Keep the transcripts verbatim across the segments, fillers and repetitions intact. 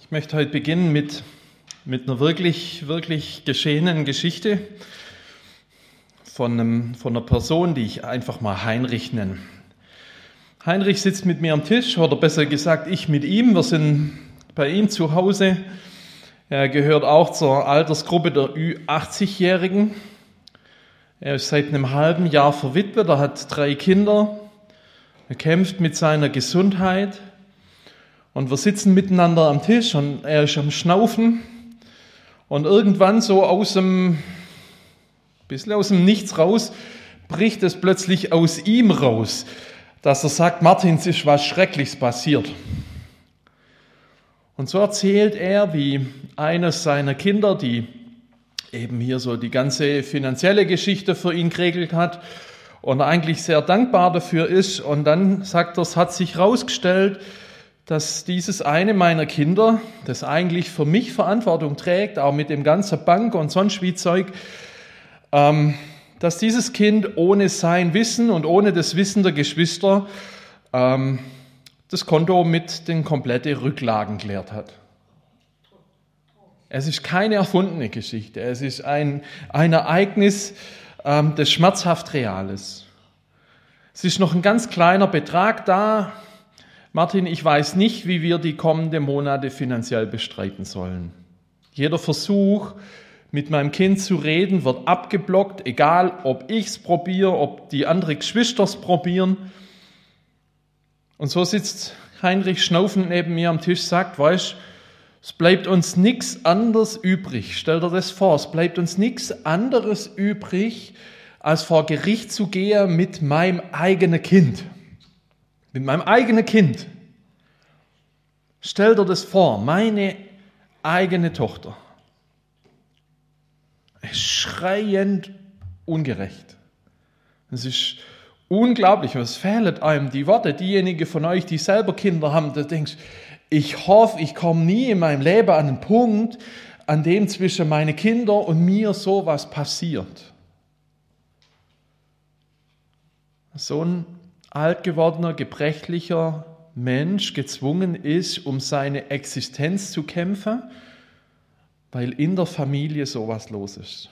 Ich möchte heute beginnen mit, mit einer wirklich, wirklich geschehenen Geschichte von, einem, von einer Person, die ich einfach mal Heinrich nenne. Heinrich sitzt mit mir am Tisch, oder besser gesagt ich mit ihm. Wir sind bei ihm zu Hause. Er gehört auch zur Altersgruppe der Ü achtzig-Jährigen. Er ist seit einem halben Jahr verwitwet, er hat drei Kinder. Er kämpft mit seiner Gesundheit. Und wir sitzen miteinander am Tisch und er ist am Schnaufen. Und irgendwann so aus dem, bisschen aus dem Nichts raus, bricht es plötzlich aus ihm raus, dass er sagt, Martin, es ist was Schreckliches passiert. Und so erzählt er, wie eines seiner Kinder, die eben hier so die ganze finanzielle Geschichte für ihn geregelt hat und eigentlich sehr dankbar dafür ist. Und dann sagt er, es hat sich herausgestellt, dass dieses eine meiner Kinder, das eigentlich für mich Verantwortung trägt, auch mit dem ganzen Bank und sonst wie Zeug, ähm, dass dieses Kind ohne sein Wissen und ohne das Wissen der Geschwister ähm, das Konto mit den kompletten Rücklagen geleert hat. Es ist keine erfundene Geschichte, es ist ein, ein Ereignis, ähm, das schmerzhaft real ist. Es ist noch ein ganz kleiner Betrag da. Martin, ich weiß nicht, wie wir die kommenden Monate finanziell bestreiten sollen. Jeder Versuch, mit meinem Kind zu reden, wird abgeblockt, egal ob ich es probiere, ob die anderen Geschwister es probieren. Und so sitzt Heinrich schnaufend neben mir am Tisch, sagt, weißt, es bleibt uns nichts anderes übrig. Stell dir das vor, es bleibt uns nichts anderes übrig, als vor Gericht zu gehen mit meinem eigenen Kind. Mit meinem eigenen Kind. Stell dir das vor, meine eigene Tochter. Es ist schreiend ungerecht. Es ist unglaublich, was fehlen einem die Worte. Diejenigen von euch, die selber Kinder haben, da denkst du, ich hoffe, ich komme nie in meinem Leben an einen Punkt, an dem zwischen meinen Kindern und mir sowas passiert. So ein alt gewordener, gebrechlicher Mensch gezwungen ist, um seine Existenz zu kämpfen, weil in der Familie sowas los ist.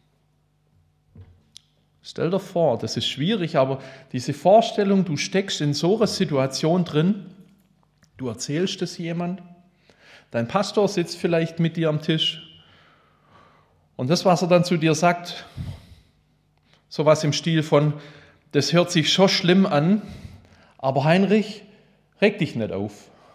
Stell dir vor, das ist schwierig, aber diese Vorstellung, du steckst in so einer Situation drin, du erzählst es jemand, dein Pastor sitzt vielleicht mit dir am Tisch und das, was er dann zu dir sagt, sowas im Stil von, das hört sich schon schlimm an, aber Heinrich, reg dich nicht auf.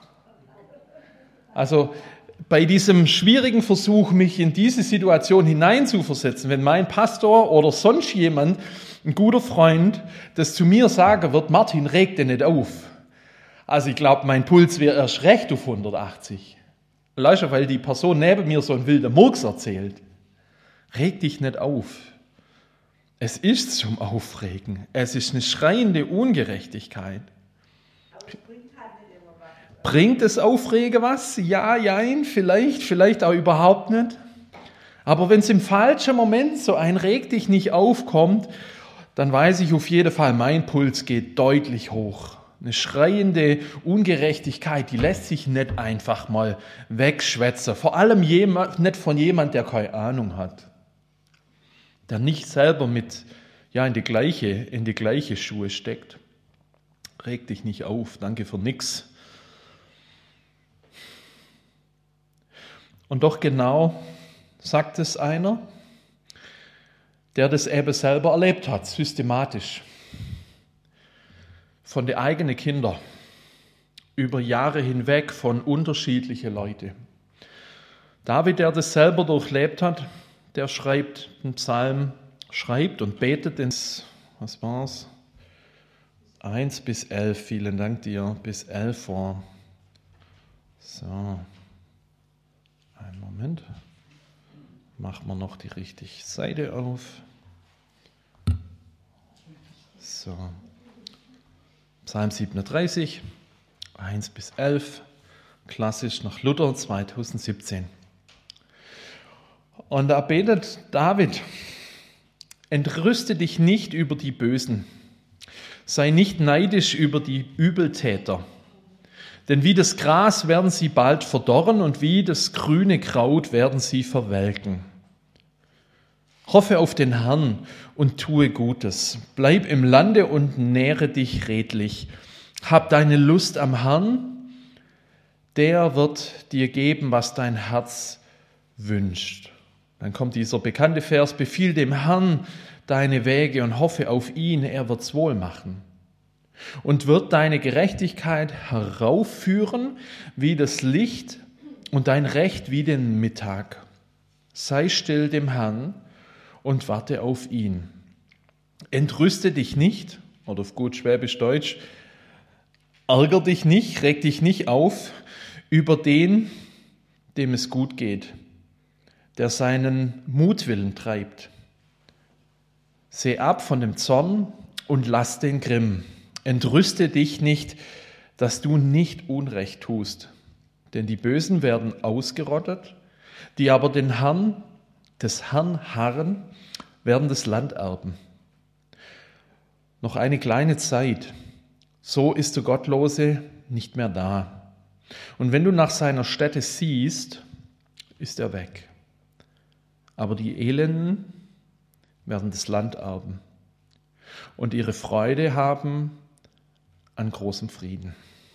Also bei diesem schwierigen Versuch, mich in diese Situation hineinzuversetzen, wenn mein Pastor oder sonst jemand, ein guter Freund, das zu mir sagen wird, Martin, reg dich nicht auf. Also ich glaube, mein Puls wäre erst recht auf hundertachtzig. Leider, weil die Person neben mir so einen wilden Murks erzählt. Reg dich nicht auf. Es ist zum Aufregen. Es ist eine schreiende Ungerechtigkeit. Aber es bringt halt nicht immer was. Bringt es Aufregen was? Ja, jein, vielleicht, vielleicht auch überhaupt nicht. Aber wenn es im falschen Moment so ein Reg dich nicht aufkommt, dann weiß ich auf jeden Fall, mein Puls geht deutlich hoch. Eine schreiende Ungerechtigkeit, die lässt sich nicht einfach mal wegschwätzen. Vor allem jemand, nicht von jemand, der keine Ahnung hat. Der nicht selber mit, ja, in die gleiche, in die gleiche Schuhe steckt. Reg dich nicht auf, danke für nix. Und doch genau sagt es einer, der das eben selber erlebt hat, systematisch. Von den eigenen Kindern, über Jahre hinweg von unterschiedlichen Leuten. David, der das selber durchlebt hat, der schreibt einen Psalm, schreibt und betet ins, was war's? eins bis elf, vielen Dank dir, bis elf vor. So, einen Moment, machen wir noch die richtige Seite auf. So, Psalm siebenunddreißig, eins bis elf, klassisch nach Luther zweitausendsiebzehn. Und da betet David, entrüste dich nicht über die Bösen, sei nicht neidisch über die Übeltäter, Denn wie das Gras werden sie bald verdorren und wie das grüne Kraut werden sie verwelken. Hoffe auf den Herrn und tue Gutes. Bleib im Lande und nähre dich redlich. Hab deine Lust am Herrn, der wird dir geben, was dein Herz wünscht. Dann kommt dieser bekannte Vers, befiehl dem Herrn deine Wege und hoffe auf ihn, er wird's wohl machen. Und wird deine Gerechtigkeit heraufführen wie das Licht und dein Recht wie den Mittag. Sei still dem Herrn und warte auf ihn. Entrüste dich nicht, oder auf gut Schwäbisch Deutsch, ärger dich nicht, reg dich nicht auf über den, dem es gut geht, der seinen Mutwillen treibt. Seh ab von dem Zorn und lass den Grimm. Entrüste dich nicht, dass du nicht Unrecht tust, denn die Bösen werden ausgerottet, die aber den Herrn, des Herrn harren, werden das Land erben. Noch eine kleine Zeit, so ist der Gottlose nicht mehr da. Und wenn du nach seiner Stätte siehst, ist er weg. Aber die Elenden werden das Land erben und ihre Freude haben an großem Frieden.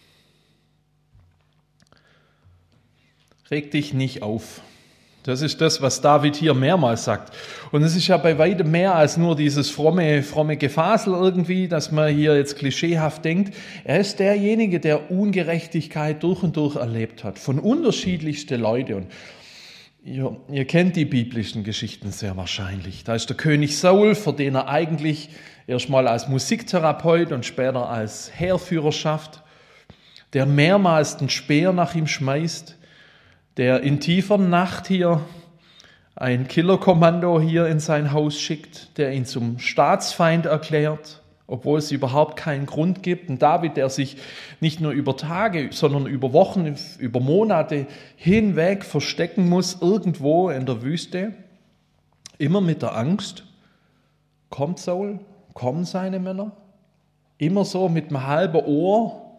Reg dich nicht auf. Das ist das, was David hier mehrmals sagt. Und es ist ja bei weitem mehr als nur dieses fromme, fromme Gefasel irgendwie, dass man hier jetzt klischeehaft denkt. Er ist derjenige, der Ungerechtigkeit durch und durch erlebt hat, von unterschiedlichsten Leuten. Und ihr, ihr kennt die biblischen Geschichten sehr wahrscheinlich. Da ist der König Saul, für den er eigentlich erstmal als Musiktherapeut und später als Heerführer schafft, der mehrmals den Speer nach ihm schmeißt, der in tiefer Nacht hier ein Killerkommando hier in sein Haus schickt, der ihn zum Staatsfeind erklärt, obwohl es überhaupt keinen Grund gibt. Und David, der sich nicht nur über Tage, sondern über Wochen, über Monate hinweg verstecken muss, irgendwo in der Wüste, immer mit der Angst, kommt Saul, kommen seine Männer, immer so mit einem halben Ohr,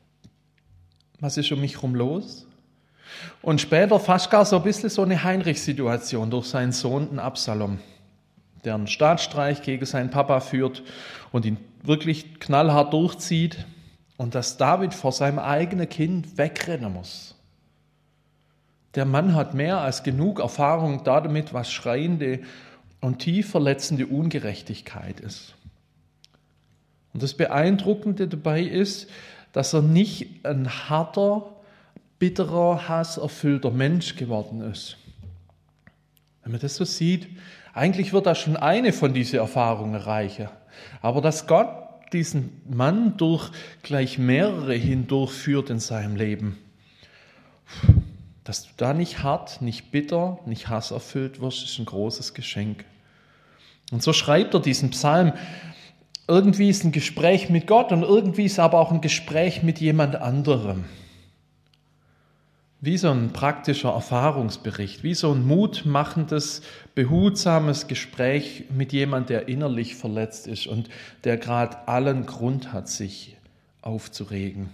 was ist um mich herum los? Und später fast gar so ein bisschen so eine Heinrich-Situation durch seinen Sohn, den Absalom, der einen Staatsstreich gegen seinen Papa führt und ihn wirklich knallhart durchzieht und dass David vor seinem eigenen Kind wegrennen muss. Der Mann hat mehr als genug Erfahrung damit, was schreiende und tief verletzende Ungerechtigkeit ist. Und das Beeindruckende dabei ist, dass er nicht ein harter, bitterer, hasserfüllter Mensch geworden ist. Wenn man das so sieht, eigentlich wird da schon eine von diesen Erfahrungen reicher. Aber dass Gott diesen Mann durch gleich mehrere hindurchführt in seinem Leben, dass du da nicht hart, nicht bitter, nicht hasserfüllt wirst, ist ein großes Geschenk. Und so schreibt er diesen Psalm. Irgendwie ist ein Gespräch mit Gott und irgendwie ist aber auch ein Gespräch mit jemand anderem. Wie so ein praktischer Erfahrungsbericht, wie so ein mutmachendes, behutsames Gespräch mit jemand, der innerlich verletzt ist und der gerade allen Grund hat, sich aufzuregen.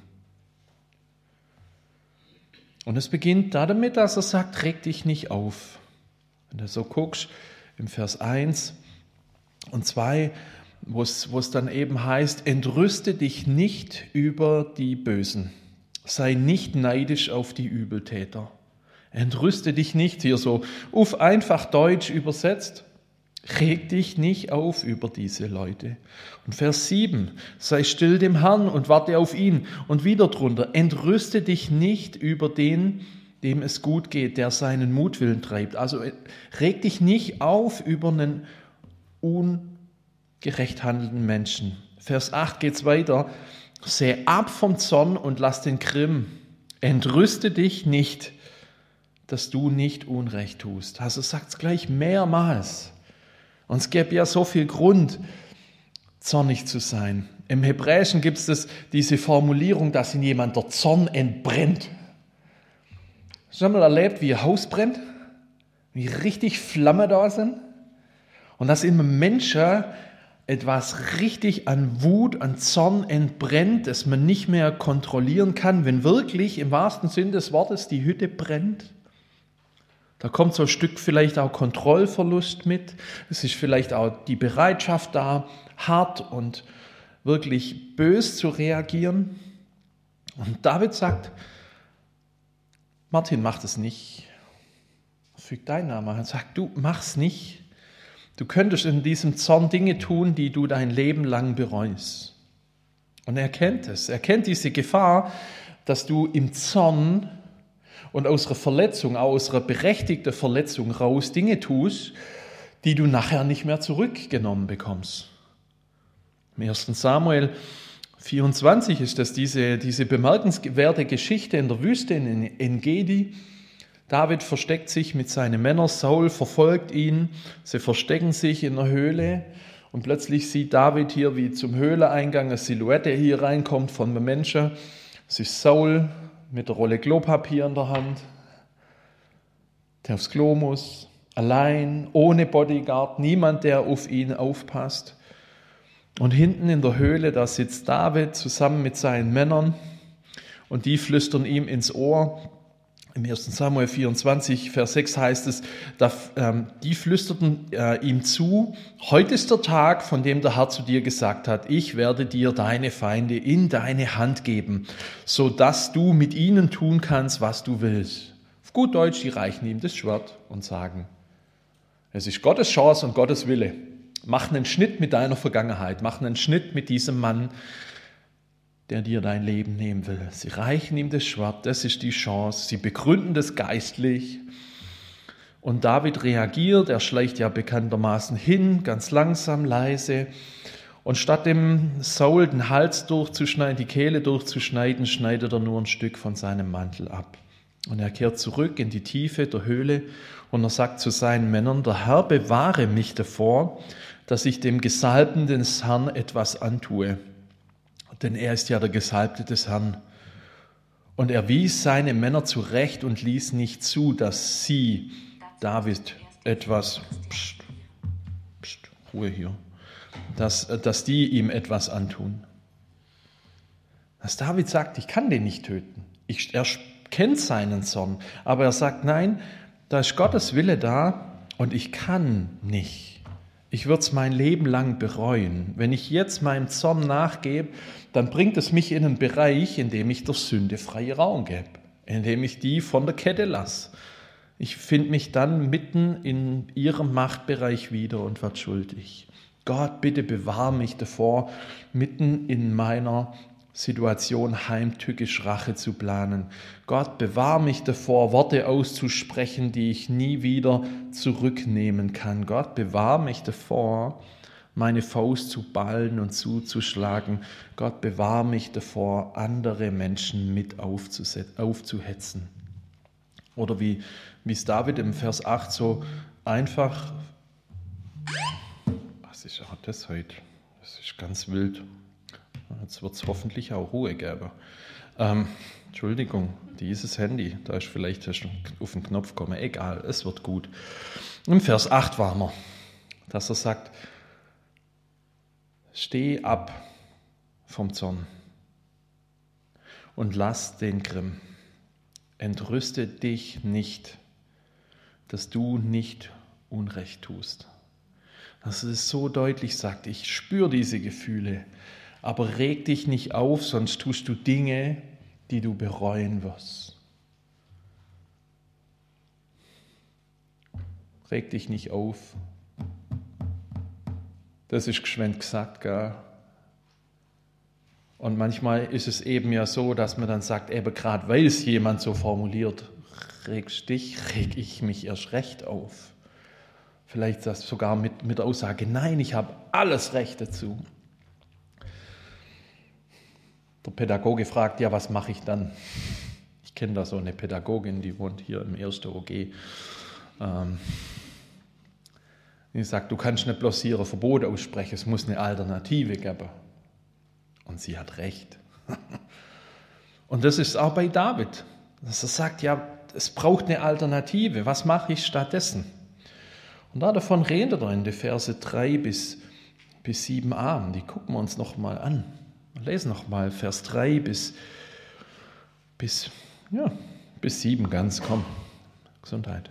Und es beginnt damit, dass er sagt, reg dich nicht auf. Wenn du so guckst, im Vers eins und zwei, wo es, wo es dann eben heißt, entrüste dich nicht über die Bösen. Sei nicht neidisch auf die Übeltäter. Entrüste dich nicht, hier so auf einfach Deutsch übersetzt. Reg dich nicht auf über diese Leute. Und Vers sieben, sei still dem Herrn und warte auf ihn. Und wieder drunter, entrüste dich nicht über den, dem es gut geht, der seinen Mutwillen treibt. Also reg dich nicht auf über einen ungerecht handelnden Menschen. Vers acht geht's weiter. Seh ab vom Zorn und lass den Grimm. Entrüste dich nicht, dass du nicht Unrecht tust. Also sagt es gleich mehrmals. Und es gäbe ja so viel Grund, zornig zu sein. Im Hebräischen gibt es diese Formulierung, dass in jemand der Zorn entbrennt. Hast du schon mal erlebt, wie ein Haus brennt? Wie richtig Flammen da sind? Und dass in einem Menschen etwas richtig an Wut, an Zorn entbrennt, das man nicht mehr kontrollieren kann, wenn wirklich im wahrsten Sinn des Wortes die Hütte brennt. Da kommt so ein Stück vielleicht auch Kontrollverlust mit. Es ist vielleicht auch die Bereitschaft da, hart und wirklich bös zu reagieren. Und David sagt, Martin, mach das nicht. Füg deinen Namen an. Sag, du, mach's nicht. Du könntest in diesem Zorn Dinge tun, die du dein Leben lang bereust. Und er kennt es. Er kennt diese Gefahr, dass du im Zorn und aus einer Verletzung, aus einer berechtigten Verletzung raus Dinge tust, die du nachher nicht mehr zurückgenommen bekommst. Im ersten Samuel vierundzwanzig ist das diese, diese bemerkenswerte Geschichte in der Wüste in En-Gedi. David versteckt sich mit seinen Männern, Saul verfolgt ihn, sie verstecken sich in der Höhle und plötzlich sieht David hier, wie zum Höhleneingang eine Silhouette hier reinkommt von einem Menschen. Es ist Saul mit der Rolle Klopapier in der Hand, der aufs Klo muss, allein, ohne Bodyguard, niemand, der auf ihn aufpasst. Und hinten in der Höhle, da sitzt David zusammen mit seinen Männern und die flüstern ihm ins Ohr. Im ersten Samuel vierundzwanzig, Vers sechs heißt es, da, ähm, die flüsterten äh, ihm zu, heute ist der Tag, von dem der Herr zu dir gesagt hat, ich werde dir deine Feinde in deine Hand geben, sodass du mit ihnen tun kannst, was du willst. Auf gut Deutsch, die reichen ihm das Schwert und sagen, es ist Gottes Chance und Gottes Wille. Mach einen Schnitt mit deiner Vergangenheit, mach einen Schnitt mit diesem Mann, der dir dein Leben nehmen will. Sie reichen ihm das Schwert, das ist die Chance. Sie begründen das geistlich. Und David reagiert, er schleicht ja bekanntermaßen hin, ganz langsam, leise. Und statt dem Saul den Hals durchzuschneiden, die Kehle durchzuschneiden, schneidet er nur ein Stück von seinem Mantel ab. Und er kehrt zurück in die Tiefe der Höhle und er sagt zu seinen Männern, der Herr bewahre mich davor, dass ich dem Gesalbten des Herrn etwas antue. Denn er ist ja der Gesalbte des Herrn. Und er wies seine Männer zurecht und ließ nicht zu, dass sie David etwas, pst, pst, Ruhe hier, dass, dass die ihm etwas antun. Dass David sagt, ich kann den nicht töten. Ich, er kennt seinen Zorn, aber er sagt, nein, da ist Gottes Wille da und ich kann nicht. Ich würde es mein Leben lang bereuen. Wenn ich jetzt meinem Zorn nachgebe, dann bringt es mich in einen Bereich, in dem ich der Sünde freie Raum gebe, in dem ich die von der Kette lasse. Ich finde mich dann mitten in ihrem Machtbereich wieder und werde schuldig. Gott, bitte bewahre mich davor, mitten in meiner Situation heimtückisch Rache zu planen. Gott, bewahre mich davor, Worte auszusprechen, die ich nie wieder zurücknehmen kann. Gott, bewahre mich davor, meine Faust zu ballen und zuzuschlagen. Gott, bewahre mich davor, andere Menschen mit aufzuhetzen. Oder wie, wie es David im Vers acht so einfach, was ist auch das heute? Das ist ganz wild. Jetzt wird es hoffentlich auch Ruhe geben. Ähm, Entschuldigung, dieses Handy, da ist vielleicht auf den Knopf gekommen. Egal, es wird gut. Im Vers acht waren wir, dass er sagt, steh ab vom Zorn und lass den Grimm. Entrüste dich nicht, dass du nicht Unrecht tust. Dass es so deutlich sagt, ich spüre diese Gefühle, aber reg dich nicht auf, sonst tust du Dinge, die du bereuen wirst. Reg dich nicht auf. Das ist geschwind gesagt, gell? Und manchmal ist es eben ja so, dass man dann sagt, eben gerade weil es jemand so formuliert, regst dich, reg ich mich erst recht auf. Vielleicht das sogar mit, mit der Aussage, nein, ich habe alles Recht dazu. Der Pädagoge fragt, ja, was mache ich dann? Ich kenne da so eine Pädagogin, die wohnt hier im ersten O G. Ähm, die sagt, du kannst nicht bloß ihre Verbote aussprechen, es muss eine Alternative geben. Und sie hat recht. Und das ist auch bei David. Dass er sagt, ja, es braucht eine Alternative. Was mache ich stattdessen? Und da davon redet er in den Verse drei bis bis sieben a, die gucken wir uns nochmal an. Wir lesen nochmal Vers drei bis, bis, ja, bis sieben ganz, komm, Gesundheit.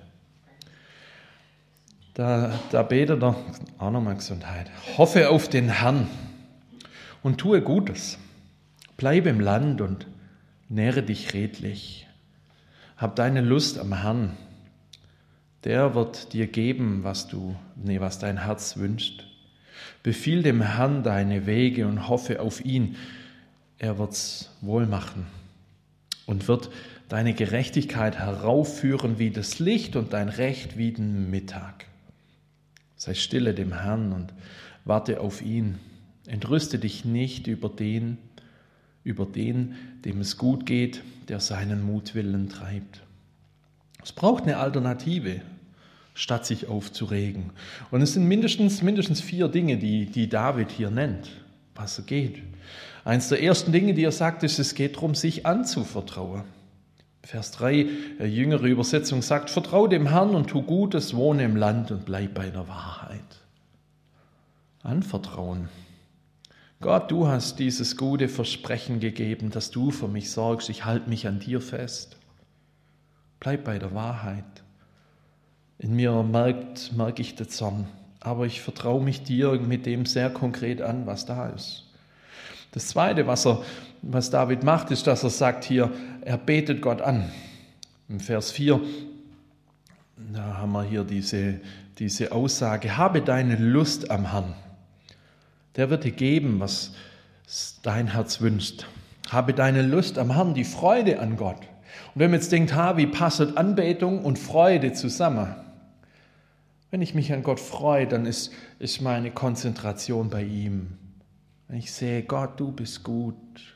Da, da betet er, auch nochmal Gesundheit, hoffe auf den Herrn und tue Gutes. Bleib im Land und nähre dich redlich. Hab deine Lust am Herrn. Der wird dir geben, was du, nee, was dein Herz wünscht. Befiehl dem Herrn deine Wege und hoffe auf ihn. Er wird's wohl machen und wird deine Gerechtigkeit heraufführen wie das Licht und dein Recht wie den Mittag. Sei stille dem Herrn und warte auf ihn. Entrüste dich nicht über den, über den, dem es gut geht, der seinen Mutwillen treibt. Es braucht eine Alternative, statt sich aufzuregen. Und es sind mindestens, mindestens vier Dinge, die, die David hier nennt, was er geht. Eins der ersten Dinge, die er sagt, ist, es geht darum, sich anzuvertrauen. Vers drei, eine jüngere Übersetzung sagt, vertrau dem Herrn und tu Gutes, wohne im Land und bleib bei der Wahrheit. Anvertrauen. Gott, du hast dieses gute Versprechen gegeben, dass du für mich sorgst. Ich halte mich an dir fest. Bleib bei der Wahrheit. In mir merkt, merke ich den Zorn, aber ich vertraue mich dir mit dem sehr konkret an, was da ist. Das Zweite, was, er, was David macht, ist, dass er sagt hier, er betet Gott an. Im Vers vier, da haben wir hier diese, diese Aussage, habe deine Lust am Herrn. Der wird dir geben, was dein Herz wünscht. Habe deine Lust am Herrn, die Freude an Gott. Und wenn man jetzt denkt, ha, wie passt Anbetung und Freude zusammen? Wenn ich mich an Gott freue, dann ist, ist meine Konzentration bei ihm. Wenn ich sehe, Gott, du bist gut,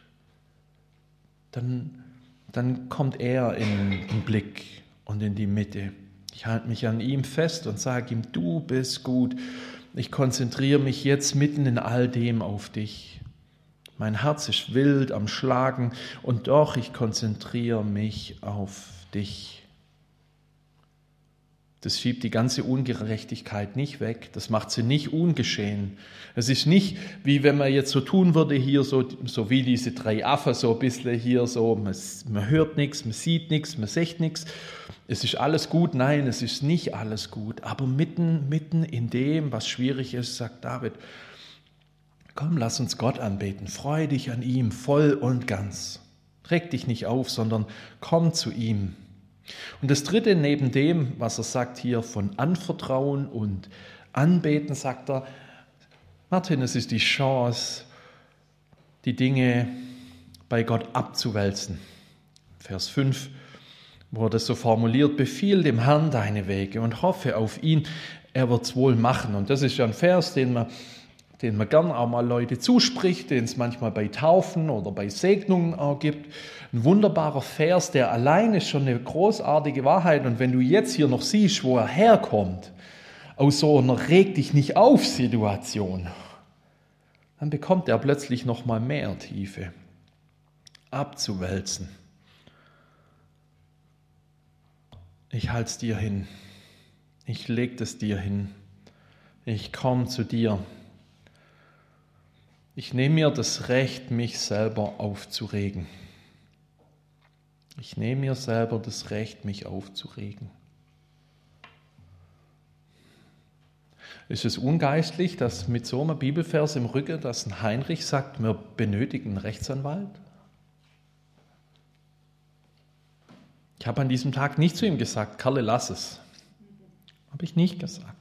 dann, dann kommt er in den Blick und in die Mitte. Ich halte mich an ihm fest und sage ihm, du bist gut. Ich konzentriere mich jetzt mitten in all dem auf dich. Mein Herz ist wild am Schlagen und doch, ich konzentriere mich auf dich. Das schiebt die ganze Ungerechtigkeit nicht weg, das macht sie nicht ungeschehen. Es ist nicht, wie wenn man jetzt so tun würde, hier so, so wie diese drei Affen, so ein bisschen hier so, man, man hört nichts, man sieht nichts, man sieht nichts. Es ist alles gut, nein, es ist nicht alles gut, aber mitten, mitten in dem, was schwierig ist, sagt David, komm, lass uns Gott anbeten, freu dich an ihm voll und ganz. Reg dich nicht auf, sondern komm zu ihm. Und das Dritte, neben dem, was er sagt hier von Anvertrauen und Anbeten, sagt er, Martin, es ist die Chance, die Dinge bei Gott abzuwälzen. Vers fünf, wo er das so formuliert, befiehl dem Herrn deine Wege und hoffe auf ihn, er wird es wohl machen. Und das ist ja ein Vers, den man, den man gern auch mal Leute zuspricht, den es manchmal bei Taufen oder bei Segnungen auch gibt. Ein wunderbarer Vers, der allein ist schon eine großartige Wahrheit. Und wenn du jetzt hier noch siehst, wo er herkommt, aus so einer Reg dich nicht auf Situation, dann bekommt er plötzlich noch mal mehr Tiefe. Abzuwälzen. Ich halte es dir hin. Ich lege es dir hin. Ich komme zu dir. Ich nehme mir das Recht, mich selber aufzuregen. Ich nehme mir selber das Recht, mich aufzuregen. Ist es ungeistlich, dass mit so einem Bibelvers im Rücken, dass ein Heinrich sagt, wir benötigen einen Rechtsanwalt? Ich habe an diesem Tag nicht zu ihm gesagt, Karle, lass es. Habe ich nicht gesagt.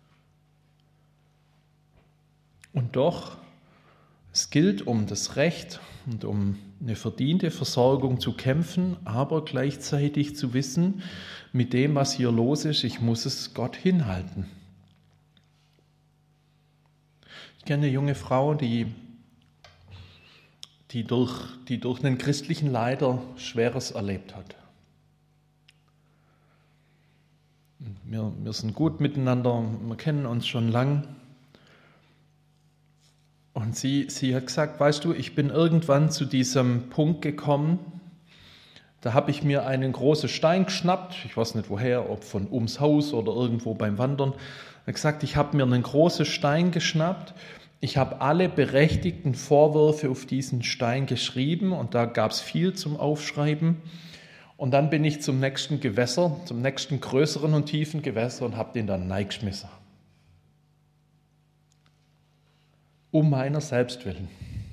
Und doch, es gilt, um das Recht und um eine verdiente Versorgung zu kämpfen, aber gleichzeitig zu wissen, mit dem, was hier los ist, ich muss es Gott hinhalten. Ich kenne eine junge Frau, die, die, durch, die durch einen christlichen Leiter Schweres erlebt hat. Wir, wir sind gut miteinander, wir kennen uns schon lang. Und sie, sie hat gesagt, weißt du, ich bin irgendwann zu diesem Punkt gekommen, da habe ich mir einen großen Stein geschnappt, ich weiß nicht woher, ob von ums Haus oder irgendwo beim Wandern. Er hat gesagt, ich habe mir einen großen Stein geschnappt Ich habe alle berechtigten Vorwürfe auf diesen Stein geschrieben und da gab es viel zum Aufschreiben. Und dann bin ich zum nächsten Gewässer, zum nächsten größeren und tiefen Gewässer und habe den dann reingeschmissen. Um meiner selbst willen.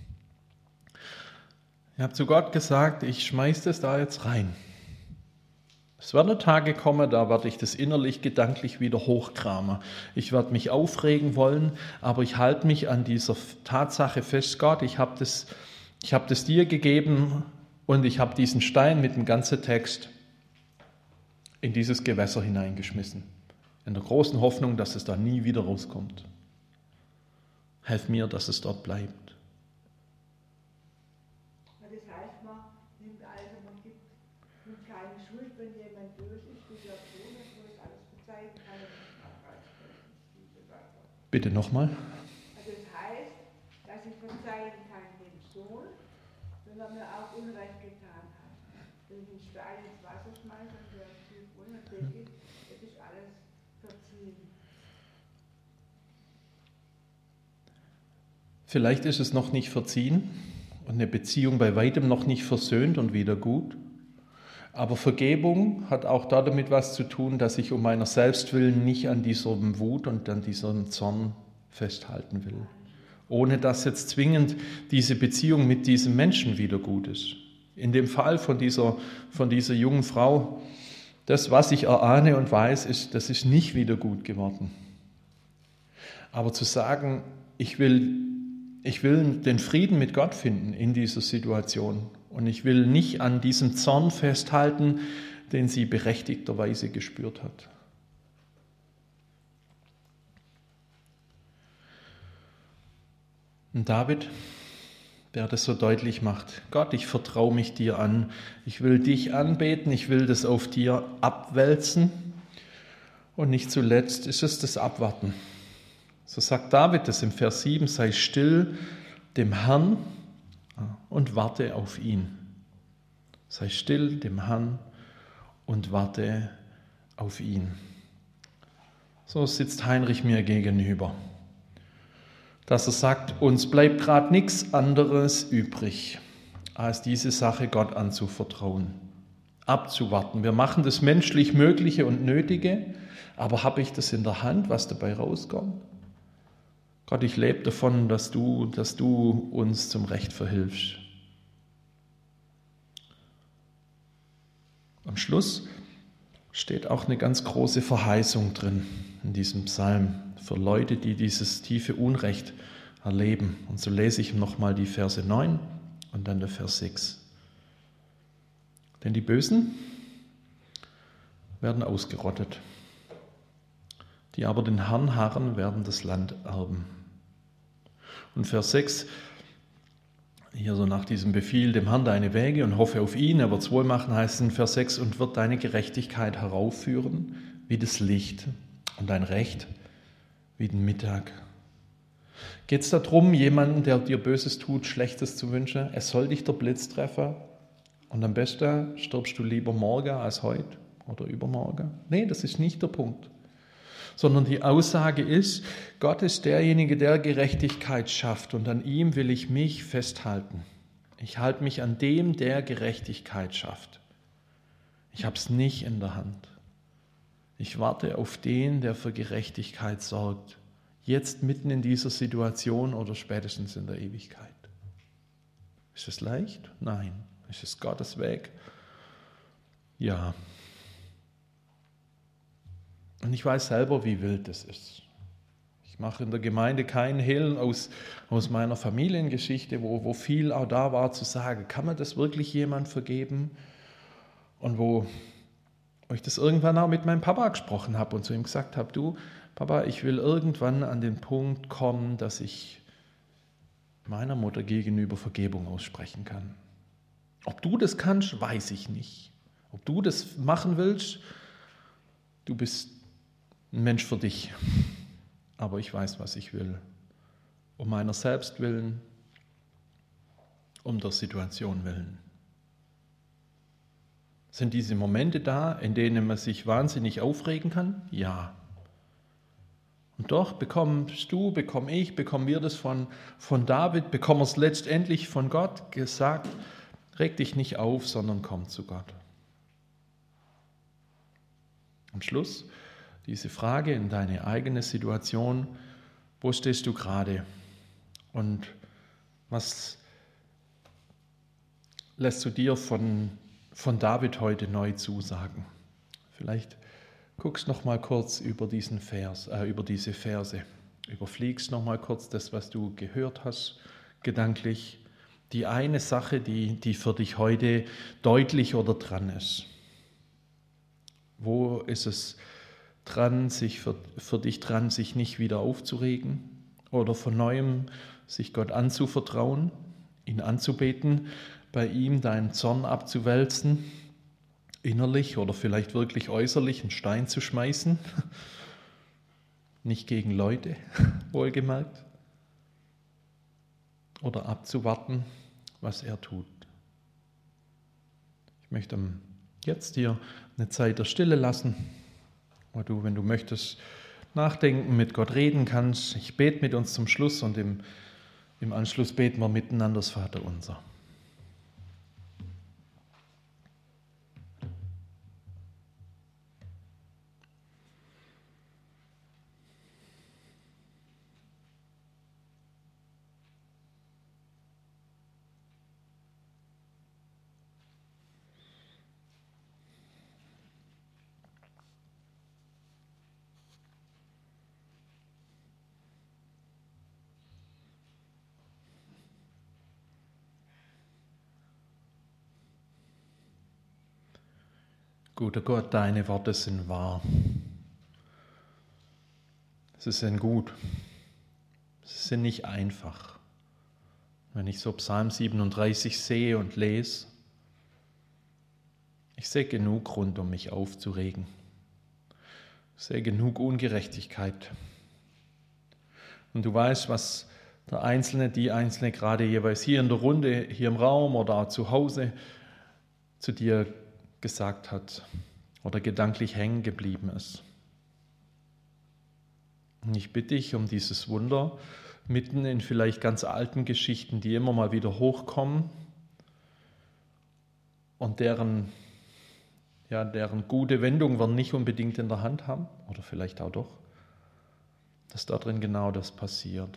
Ich habe zu Gott gesagt, ich schmeiße das da jetzt rein. Es werden Tage kommen, da werde ich das innerlich, gedanklich wieder hochkramen. Ich werde mich aufregen wollen, aber ich halte mich an dieser Tatsache fest, Gott, ich habe das, ich habe das dir gegeben und ich habe diesen Stein mit dem ganzen Text in dieses Gewässer hineingeschmissen. In der großen Hoffnung, dass es da nie wieder rauskommt. Helf mir, dass es dort bleibt. Das heißt, man nimmt also, man gibt nimmt keine Schuld, wenn jemand böse ist, wie der Sohn, wo es alles verzeihen kann. Bitte nochmal. Also es heißt, dass ich verzeihen kann dem Sohn, wenn er mir auch Unrecht getan hat. Wenn ich einen Stein ins Wasser schmeiße und der ist tief unten, denke ich, es ist alles verziehen. Vielleicht ist es noch nicht verziehen und eine Beziehung bei weitem noch nicht versöhnt und wieder gut. Aber Vergebung hat auch damit was zu tun, dass ich um meiner selbst willen nicht an dieser Wut und an diesem Zorn festhalten will. Ohne dass jetzt zwingend diese Beziehung mit diesem Menschen wieder gut ist. In dem Fall von dieser, von dieser jungen Frau, das, was ich erahne und weiß, ist, das ist nicht wieder gut geworden. Aber zu sagen, ich will Ich will den Frieden mit Gott finden in dieser Situation und ich will nicht an diesem Zorn festhalten, den sie berechtigterweise gespürt hat. Und David, der das so deutlich macht, Gott, ich vertraue mich dir an, ich will dich anbeten, ich will das auf dir abwälzen und nicht zuletzt ist es das Abwarten. So sagt David es im Vers sieben, sei still dem Herrn und warte auf ihn. Sei still dem Herrn und warte auf ihn. So sitzt Heinrich mir gegenüber, dass er sagt, uns bleibt gerade nichts anderes übrig, als diese Sache Gott anzuvertrauen, abzuwarten. Wir machen das menschlich Mögliche und Nötige, aber habe ich das in der Hand, was dabei rauskommt? Gott, ich lebe davon, dass du, dass du uns zum Recht verhilfst. Am Schluss steht auch eine ganz große Verheißung drin in diesem Psalm für Leute, die dieses tiefe Unrecht erleben. Und so lese ich nochmal die Verse neun und dann der Vers sechs. Denn die Bösen werden ausgerottet. Die aber den Herrn harren, werden das Land erben. Und Vers sechs, hier so nach diesem Befehl, dem Herrn deine Wege und hoffe auf ihn, er wird es wohl machen, heißt es in Vers sechs, und wird deine Gerechtigkeit heraufführen wie das Licht und dein Recht wie den Mittag. Geht es darum, jemanden, der dir Böses tut, Schlechtes zu wünschen? Es soll dich der Blitz treffen und am besten stirbst du lieber morgen als heute oder übermorgen? Nee, das ist nicht der Punkt. Sondern die Aussage ist, Gott ist derjenige, der Gerechtigkeit schafft und an ihm will ich mich festhalten. Ich halte mich an dem, der Gerechtigkeit schafft. Ich habe es nicht in der Hand. Ich warte auf den, der für Gerechtigkeit sorgt. Jetzt mitten in dieser Situation oder spätestens in der Ewigkeit. Ist es leicht? Nein. Ist es Gottes Weg? Ja. Und ich weiß selber, wie wild das ist. Ich mache in der Gemeinde keinen Hehl aus, aus meiner Familiengeschichte, wo, wo viel auch da war, zu sagen, kann man das wirklich jemand vergeben? Und wo, wo ich das irgendwann auch mit meinem Papa gesprochen habe und zu ihm gesagt habe, du, Papa, ich will irgendwann an den Punkt kommen, dass ich meiner Mutter gegenüber Vergebung aussprechen kann. Ob du das kannst, weiß ich nicht. Ob du das machen willst, du bist ein Mensch für dich, aber ich weiß, was ich will. Um meiner selbst willen, um der Situation willen. Sind diese Momente da, in denen man sich wahnsinnig aufregen kann? Ja. Und Und doch bekommst du, bekomme ich, bekommen wir das von, von David, bekommen wir es letztendlich von Gott gesagt, reg dich nicht auf, sondern komm zu Gott. Am Schluss diese Frage in deine eigene Situation, wo stehst du gerade und was lässt du dir von, von David heute neu zusagen? Vielleicht guckst noch mal kurz über diesen Vers, äh, über diese Verse, überfliegst noch mal kurz das, was du gehört hast, gedanklich. Die eine Sache, die, die für dich heute deutlich oder dran ist. Wo ist es dran, sich für, für dich dran, sich nicht wieder aufzuregen oder von Neuem sich Gott anzuvertrauen, ihn anzubeten, bei ihm deinen Zorn abzuwälzen, innerlich oder vielleicht wirklich äußerlich einen Stein zu schmeißen, nicht gegen Leute, wohlgemerkt, oder abzuwarten, was er tut. Ich möchte jetzt hier eine Zeit der Stille lassen, wo du, wenn du möchtest, nachdenken, mit Gott reden kannst. Ich bete mit uns zum Schluss und im, im Anschluss beten wir miteinander das Vaterunser. Guter Gott, deine Worte sind wahr. Sie sind gut. Sie sind nicht einfach. Wenn ich so Psalm siebenunddreißig sehe und lese, ich sehe genug Grund, um mich aufzuregen. Ich sehe genug Ungerechtigkeit. Und du weißt, was der Einzelne, die Einzelne gerade jeweils hier in der Runde, hier im Raum oder auch zu Hause zu dir gesagt hat oder gedanklich hängen geblieben ist. Und ich bitte dich um dieses Wunder, mitten in vielleicht ganz alten Geschichten, die immer mal wieder hochkommen und deren, ja, deren gute Wendung wir nicht unbedingt in der Hand haben, oder vielleicht auch doch, dass da drin genau das passiert.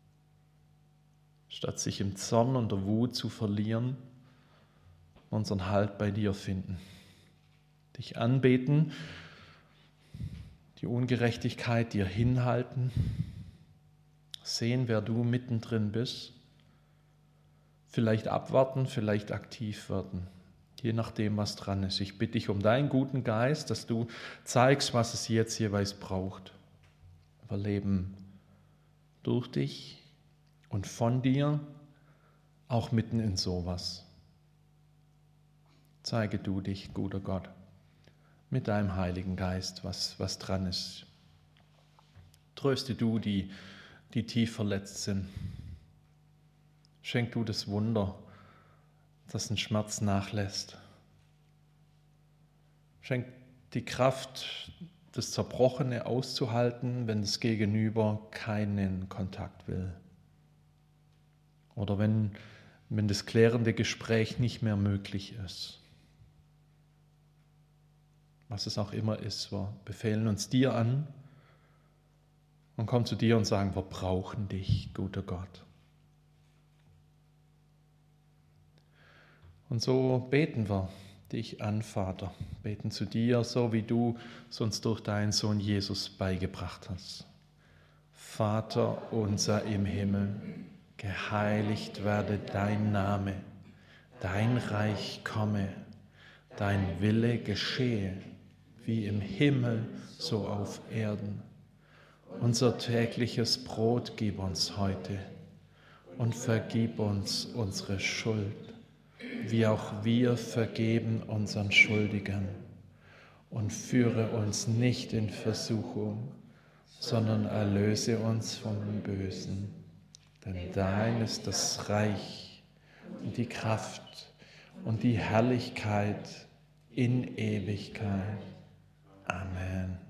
Statt sich im Zorn und der Wut zu verlieren, unseren Halt bei dir finden. Dich anbeten, die Ungerechtigkeit dir hinhalten, sehen, wer du mittendrin bist, vielleicht abwarten, vielleicht aktiv werden, je nachdem, was dran ist. Ich bitte dich um deinen guten Geist, dass du zeigst, was es jetzt jeweils braucht. Wir leben durch dich und von dir, auch mitten in sowas. Zeige du dich, guter Gott, mit deinem Heiligen Geist, was, was dran ist. Tröste du die, die tief verletzt sind. Schenk du das Wunder, dass ein Schmerz nachlässt. Schenk die Kraft, das Zerbrochene auszuhalten, wenn das Gegenüber keinen Kontakt will. Oder wenn, wenn das klärende Gespräch nicht mehr möglich ist. Was es auch immer ist, wir befehlen uns dir an und kommen zu dir und sagen, wir brauchen dich, guter Gott. Und so beten wir dich an, Vater, beten zu dir, so wie du es uns durch deinen Sohn Jesus beigebracht hast. Vater unser im Himmel, geheiligt werde dein Name, dein Reich komme, dein Wille geschehe, wie im Himmel, so auf Erden. Unser tägliches Brot gib uns heute und vergib uns unsere Schuld, wie auch wir vergeben unseren Schuldigern. Und führe uns nicht in Versuchung, sondern erlöse uns vom Bösen. Denn dein ist das Reich und die Kraft und die Herrlichkeit in Ewigkeit. Amen.